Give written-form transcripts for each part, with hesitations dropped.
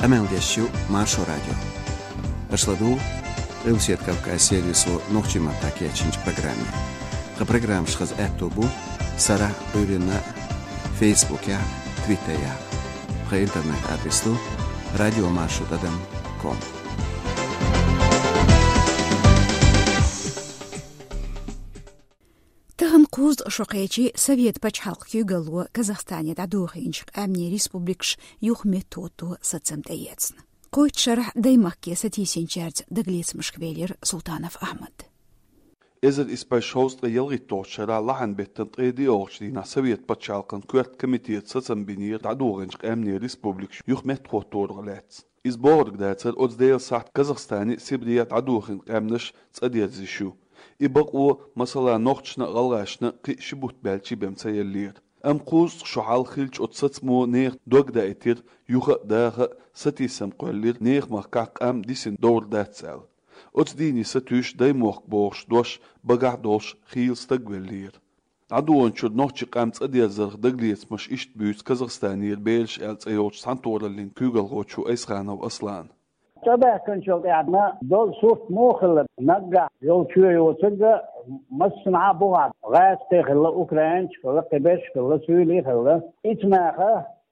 Амелдешью Маршо радио. Ашладу Русет Кавказ сервису Нохчима Такечинч программе. Программ шхаз Этобу Сара Бюрина Фейсбуке, Твиттере. По интернет-адресу radiomarshrut.com. تهنقوز شقيتي سويت بچحلق يغلو كازاخستان دادوخينش امني ريسبوبليكش يخمي توتو ساتسمتيتسن قويت شرح دايمكي ستيسينچرز دغليس مشكبيلير سلطانов احمد Ezer is bij Schoostre Jelritochera Lahanbetten Trediorchdi na Soviet Pachalkan Kurt Committee Satsambinir Dadorinsk Amni Republik Yuch Metrotorlets. Is borg dat od deel sat Kazakhstani Sibriat Dadorin Amnish Tsadierzishu. İbaqu mesela noqçna qalğaşna qişibut belçi bemsayellir. Am quz şuhal xilç otsatmo nex dogda etir yuxa dağa satisam qollir nex maqaq am disin dowrdatsal. Ots dini satüş daymoq boş doş bagah doş xilstagvellir. Adonchud noqçi qamts adiyazar dagliyetsmaş işt büyüs Kazakhstanir belş elts ayoch santoralin kügelgochu aysxanav aslan. طبعا كان شغلنا دول صوت موخل نقع يوشوا يوتجا مصنع بوعد غاز تخل أوكرانش خلا قبش خلا سوري خلا إتناخا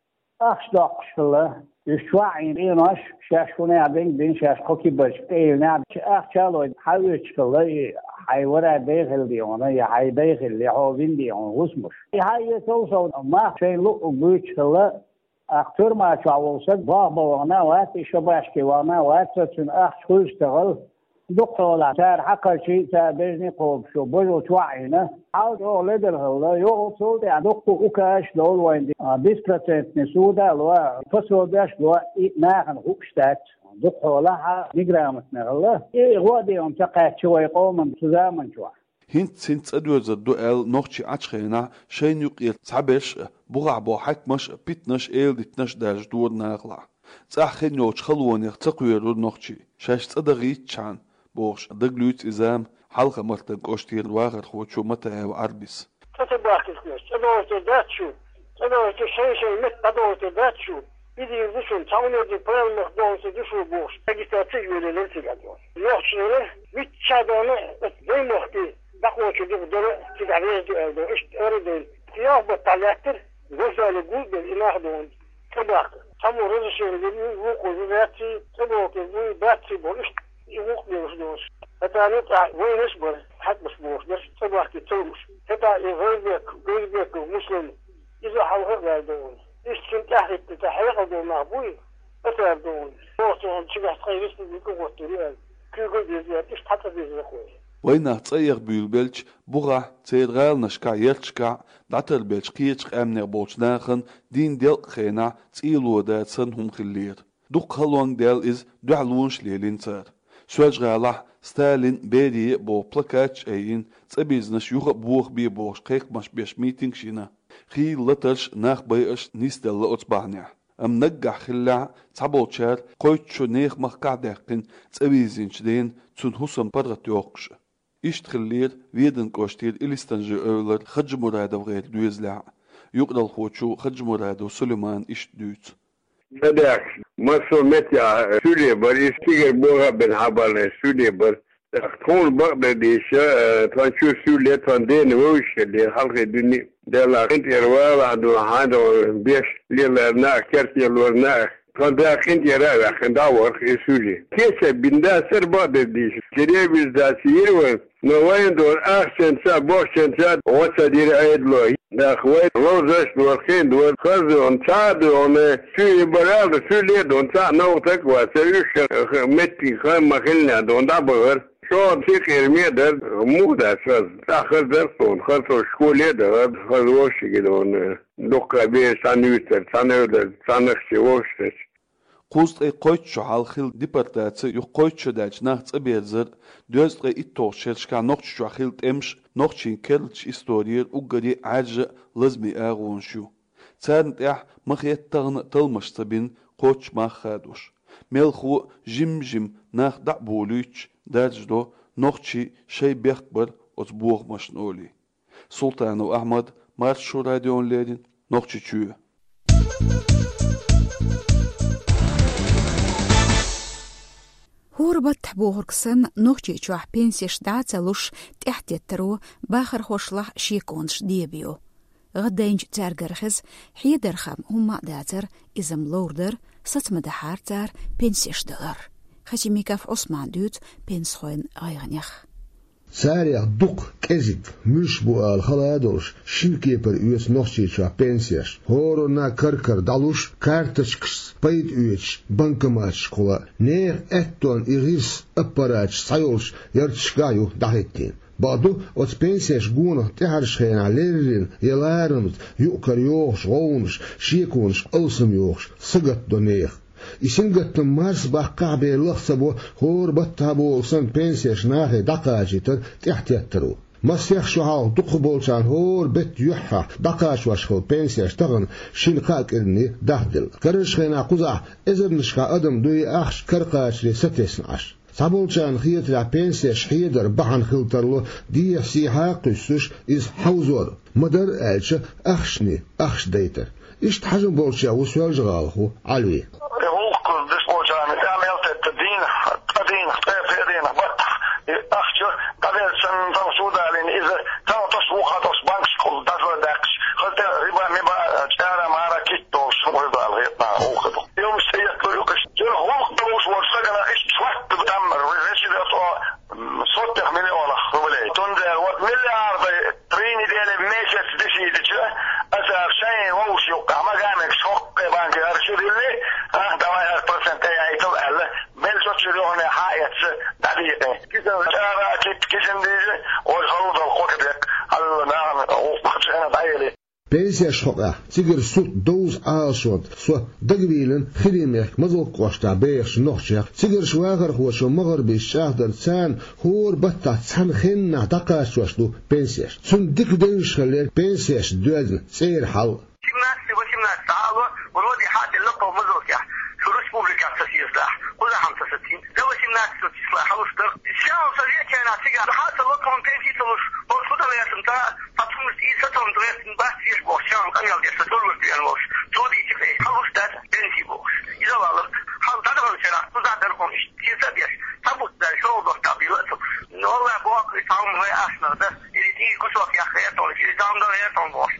أخشدقش خلا يشوعين إيناش شاشكوني عبين بين شاش خوكي باش إيلنا أخشالو حاويش خلا حيورا داخل ديونا يا حي داخل لحوزين ديون غسمش هاي توصل ما شيء لو بيش خلا أختر ما شاولسد بابا وانا وات شباشكي وانا وات سن أخ خوشتغل دكتور تار حق شيء تابجني قوب شو بجو توعينا عاود أولاد الهلا يوصل ده دكتور أوكاش دول وين 20% نسودا لو فصل داش لو ناخن خوشتات دكتور لها نجرامت نغلا إيه غادي يوم تقعد شوي قوم تزامن شوي Hint sint adweza duel noqchi achkhena shayn yuqil tsabesh bughabo hakmash pitnash elditnash daj dur naqla tsakhin yoch khalwoni tsaqyero noqchi shash tsadagi chan bosh daglut izam halqa martan koshtir wagar khochu mata arbis tatabaqisnes tadawte dachu tadawte shayshay met tadawte dachu bidi yuzun tawnerdi payalmak dawse dushu bosh tagitatsi yölelen sigado yochne mitchadone deymoqti بقوة جدول تدعيز دو إيش أريد تياه بطلعتر وزال جود بالإله دون تباك تمو رزشين جدول وقوة ذاتي تبوك جدول باتي بولش يوق بيوش حتى نطع وين يصبر حد مصبوح بس تباك تتوش حتى يغيبك ويبك مسلم إذا حوهر دون إيش تنتحرك تتحرق دون معبوي أتعب دون وقتهم تبعت خيرست بيكو وقتريال كل قد يزيد إيش حتى بيزيد وينا تصيغ بيلبلج بوغا تيرغال نشكا يرشكا داتر بلج قيرش امنر بوچناخن دين ديل خينا تيلو داتسن هم خلير دوق خلوان ديل از دعلونش ليلينتر سوالجغالا ستالين بيدي بو بلاكاتش اين تسابيزنش يوغ بوغ بي بوش قيق مش بيش ميتينغ شينا خي لترش ناخ بيش نيستل اوتبانيا ام نقع خلع تابوتشار قويتشو نيخ مخقع داقين تسابيزنش دين تون حسن برغت يوقش İştxillir veden koştir ilistanjı övler Hacı Muradav gayr düzla yuqdal xoçu Hacı Muradav Süleyman işdüt Sadak masomet ya Suriye bar istiger boğa ben haberle Suriye bar Kon Bangladeş tançu Suriye tanden vuşle halkı dünya dela interval adu hado beş lirna kertiyorlarna Kanda kinti yara kanda var Suriye kese binda serba dedi Suriye bizde siyir نوين دور أحسن سا بوشن سا وصدير أيدلو ناخوي روزش دورخين دور خزون سادون سوي برال سولي دون سا نوتك وسيوش متي خام مخلنا دون دابر شو تيخير ميدر مودا ساز تاخر درسون خلصو شكولي در خلوشي دون دوكا بي سانيوتر سانيوتر سانخشي وشتش Qust qoytşu halxil deportasiya yuqoytşu dach nachts abezir dözqe ittoq shelshka noqtşu xil temsh noqchin kelch istoriyer ugari ajı lazmi ağonshu tsantah maqyattagın talmashtabin qoç maxadush melxu jimjim nax da'buluch dajdo noqchi shay bekbar ozbuq mashnoli Sultanov Ahmad Marşu radionlerin noqchi çü هوربت بوغركسن نوخجي چوح بنسيش داعتلوش تحتيترو باخر خوشلح شيكونش ديبيو غدينج تارجرخز حيدرخم هما داتر إزم لوردر ستمدحار تار بنسيش دولار خشيميكاف عثمان دوت بنسخوين غيغنيخ سارع دق كذب مش بقال خلادوش شيكي بر يوس نوشي شا بنسيش هورونا كركر دالوش كارتشكس بيد يوش بنكماتش كولا نير اتون إغيس أباراتش سايولش يرتشكايو داهيتين بعدو أت بنسيش جونا تهرشين عليرين يلارمت يؤكر يوش غونش شيكونش ألسم يوش سقط دونيخ إسنجت مارس بقى بيلخصبو هور بتابو سن بنسيش ناهي دقاجيتر تحتيترو مسيح شهال دقبولشان هور بيت يحا دقاش واشخل بنسيش تغن شنقاك إني دهدل كرشخينا قزع إذر نشقا أدم دوي أخش كرقاش لي ستسنعش صابولشان خيطر بنسيش حيدر بحن خلطرلو دي سيحا قسوش إز حوزور مدر ألش أخشني أخش ديتر إشت حجم بولشا وسوال جغالخو علوي بنسيش حقا تيجر سوت دوز آشوت سو دقبيلن خريميك مزل قوشتا بيش نوخشيك تيجر شواغر خوشو مغربي الشاهدر تسان هور بطا تسان خينا دقاش وشتو بنسيش سن ديك ديش خلير بنسيش دوزن سير حل وشمنا السعاوة ورودي حاتي اللقة ومزوكيا شو رسبوبليكا تسير سلاح كلها 65 لو وشمنا سلاح وشتر الشاو صريح كان عتيجا حاتي اللقة ومتين تلوش ورسودا وياسمتا فتفمس إيسا تندريس نباس يشبوش شان قنيال يستدول ورديانوش تودي تفي حلوش دات بنتي بوش إذا والله حال تدغل شراح تزع درقون إشتيسا بيش تبوت دا شو ضغطا بيوتو والله بواق يسعون هاي أحسنا ده إذا تيجي كسوك يا خياتون إذا دام دا خياتون بوش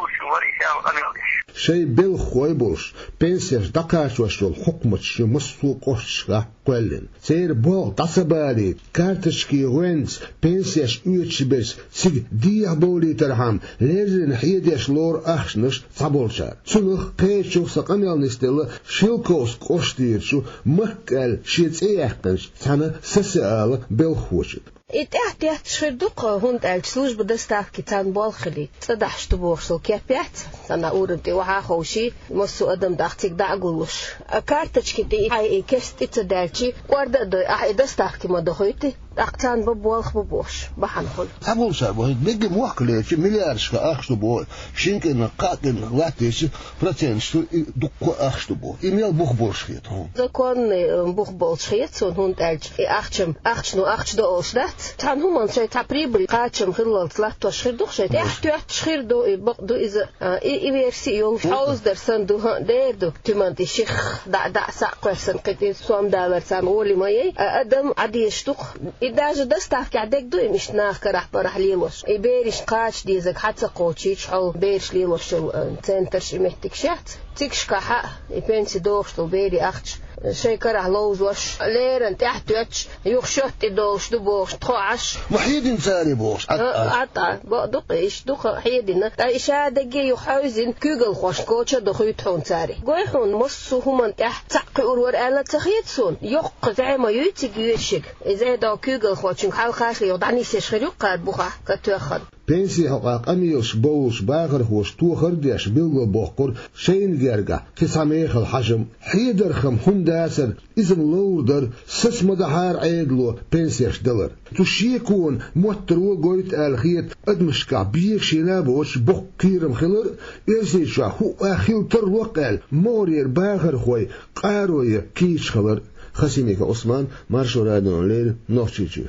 شيء بالخوي بوش بنسيش دقاش وشول حكمتش مسو قوششا قولن سير بوغ تصبالي كارتشكي وينس بنسيش اوتشبس سيج ديح بولي ترحم لازن حيديش لور اخشنش صابولشار سنخ قيتشو سقنيال نستيل شيلكوس قوشتيرشو مكال شيتس ايحقنش سنة سسال بالخوشت إتحت شردوق هند الجلوش بدستاف كتان بالخلي صدحشتو بوخشل كيبيات أنا أورنتي وها خوشي مسو أدم داختيك داقولوش أكارتش كتي هاي إكست إتدالشي وارد دوي أحي دستاف كما دخويتي أقتان ببوالخ ببوش بحنخل أقول شابه بيجي موكليش مليارش كأخشتو بو شينكن قاكن لاتيش براتينشتو دقو أخشتو بو إميال بوخ بولشخيط زكون بوخ بولشخيط سون هند الج أخشنو أخشدو أوشدات تان هم شيء تبريبل قاتشم خلال ثلاثة أشهر دو شيء تحت أشهر دو إذا إيفيرسي يوم حوز درسن دو دير دو تمانتي شيخ دع ساقسن كتير سوام داور سام ولي ماي أدم عادي يشتق إذا جدستاف كعدك دو مش ناخر برح ليلوش إبيرش قاتش ديزك حتى قوتشيش أو بيرش ليلوش سنترش محتكشات تيكش كحق يبنسي دوشتو بيري أختش شيء كره لوز وش ليرن تحت وش يخشت دوش دبوش تخاش وحيد ساري بوش عطا دقيش دق حيدنا إشادة جي يحوزن كوجل خوش كوتش دخيتون ساري قويحون مصو هم تحت تقي أورور ألا تخيتسون يق زي ما يتجيشك إذا دا كوجل خوشن حال خاش يضعني سيشخر يقار بخا كتوخن بنسي حقاق أميوش بوش باغر خوش توخر ديش بيلغو بوخور شين جرقا كساميخ الحجم حيدر خم داسر إذن لوردر سس مدحار عيدلو بنسيش دلر تشيكون موترو قويت الخيط أدمشكا بيك شنابوش بوخ كيرم خلر إرسيشا هو أخيل تروقال مورير باغر خوي قاروي كيش خلر خسيميك عثمان مارشو رادون ليل نوخشيشي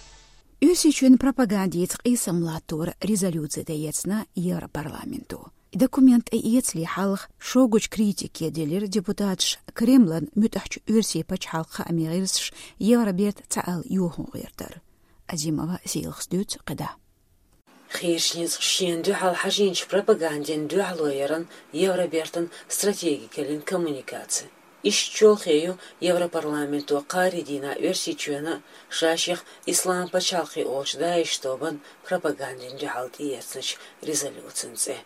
Үсичүн пропагандиец қисымлатур резолюция дейецна Европарламенту. Документ эйецли халх шогуч критики делер депутатш Кремлен мютахч үрси пачхалха амирилсш Евробет цаал юху гердер. Азимова силхсдют қида. Хиршниц шенду халхажинч пропаганден дуалойеран Евробертен стратегикалин коммуникации. Ишчолхею Европарламенту қаридина өрсичуена шаших ислам пачалхи олчда иштобан пропаганден дуалтиецныч резолюцинце.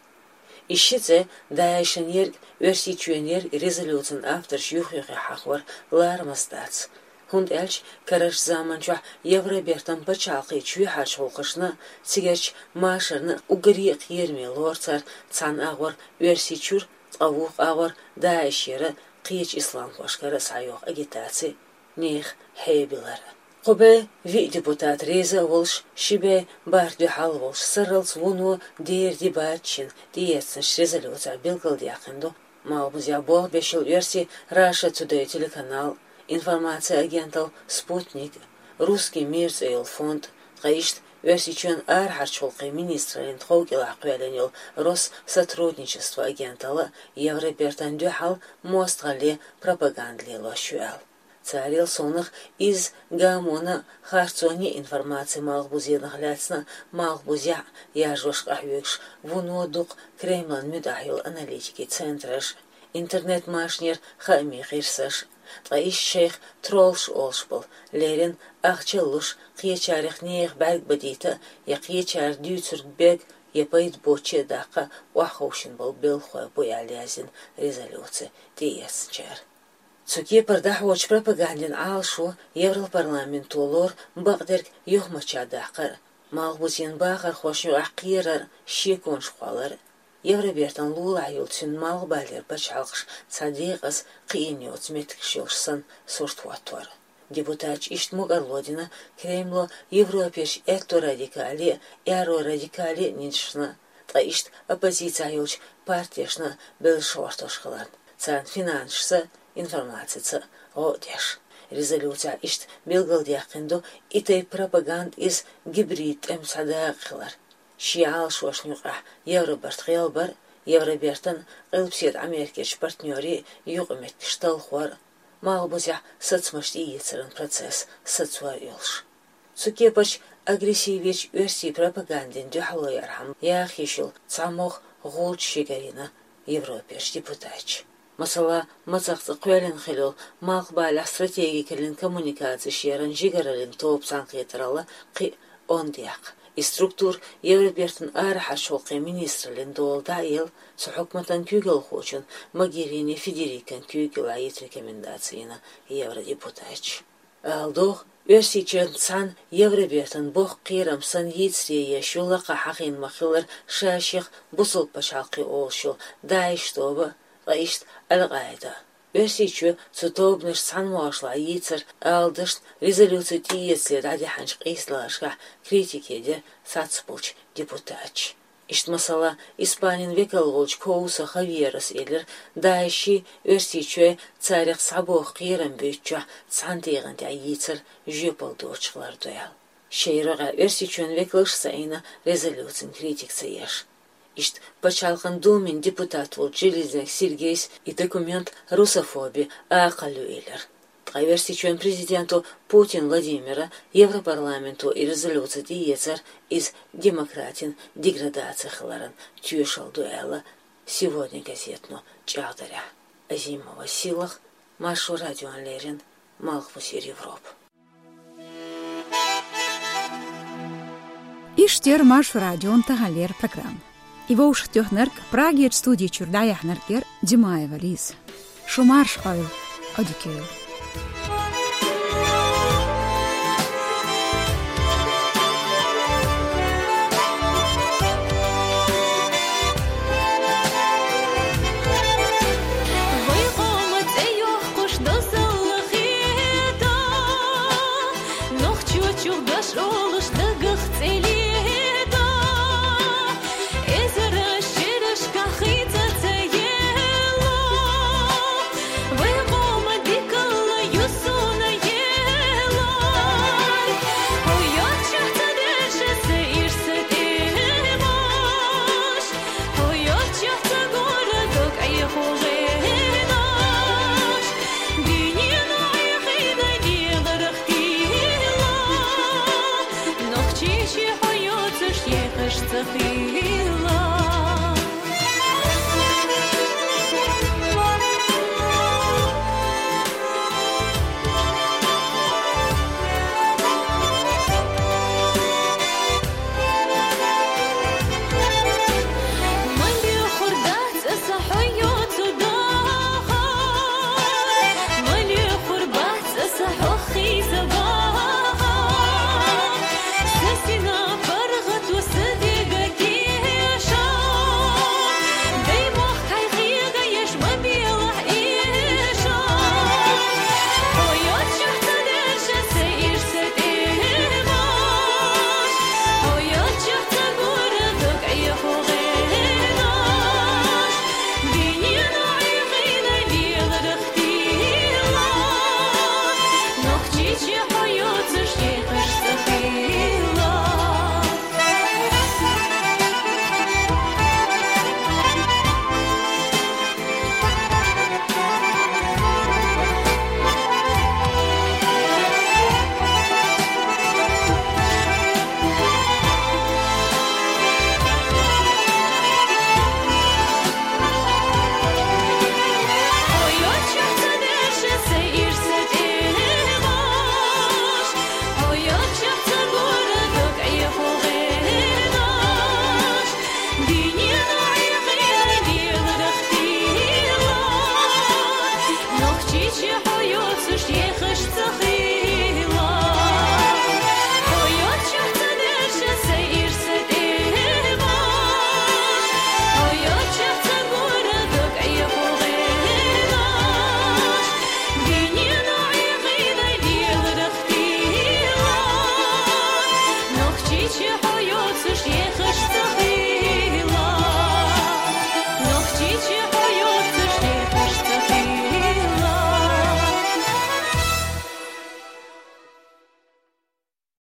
Ищице дайшенер өрсичуенер резолюцин автор юхюхи хахвар лармастац. Хунд эльч караш заманчух Евробертен пачалхи чуйхач холқышна цигерч машырны угриq ерме лорцар цан агвар өрсичур авух агвар дайшері قيج إسلام واشكرا سايوخ أجيتاتي نيخ هيبلر قبة في ديبوتات ريزا ولش شبه باردو حال ولش سرلس ونو دير دي باتشين ديتسنش ريزالوتا بيلقل دياقندو مالبوزيا بول بيشل يرسي Раша Today телеканал информация агентал Спутник русский мир цейл фонд قايشت Версичен архарчулкы министрин тхогила аквеленил Рос сотрудничество агентала Евробертан дюхал мостгали пропагандли лошуэл. Царил сонах из гамона харцони информации малбузиных ляцна малбузя яжош ахвекш вунодук Кремлен мюдахил аналитики центраш интернет машнер хами хирсаш. Тайш шейх тролш олшбол лерин ахчелуш қиечарих нех бәлг бадита я қиечар дүйцүрг бег епайд боче дақа уахаушин бол белхуа боялязин резолюция диесчер. Цуки пардахвоч пропагандин алшу Европарламент олор багдерг юхмача дақа малбузин бахар хошну ақирар шекон шқалар Евробертан лула юлцин малбалер бачалгш цадиqas қиинёц меткшилшсан сортватвар. Депутат иштмуг Арлодина Кремло Европеш этто радикали, эро радикали ниншна. Таишт оппозиция юлч партияшна белшортошхалан. Цан финаншса информацица одеш. Резолюция ишт белгалдиақинду итай пропаганд из гибрид эмсадақлар. Шиал шошнюqa Евроберт хелбар Евробертан элпсет Америкеш партнёри югмет шталхвар малбузя соцмашти яцерен процесс соцварилш. Цукепач агрессивич версии пропагандин дюхалоярхам яхишил цамох голч шигарина Европеш депутач. Масала мацахцы қуялен хилил малбаля стратегикалин коммуникации шерен жигаралин топ санкетрала қи ондияқ. И структур Евробертен архашолқы министрлин долда ел с хукматан кюгел хочен Магирини Федерикан кюгел аит рекомендацияна евродепутач. Алдох Версичен цан Евробертен бог қирам сан яйцрия шулақа хақин махилар шаших бусыл пашалқи олшыл дайштоба лаишт алғайда. Версичу цутобныш санмашла яйцер алдышт резолюцию тиеслер адиханш қислашқа критикеде сацпулч депутач. Ишт масала Испанин векалголч коуса хавьерас элер дайши Версичу царих сабох қирам бютча цантиғанти яйцер жөпалдочқлар доял. Шейраға Версичуен векалш сайна резолюцин критикца еш. Ишт пачалхан думен депутат вол Железняк Сергейс и документ русофобии ақалю элер. Версичуен президенту Путин Владимира Европарламенту и резолюция диецер из демократин деградация хларан тюшал дуэла сегодня газетну чадаря. Азимова силах Машу радио Лерин Малхвусир Европ. Иштер Машу радио Тагалер программ. Его уж тёхнерк Праге студии чурдая хнеркер Димаева Лиз. Шумарш ойл одикейл. Just خير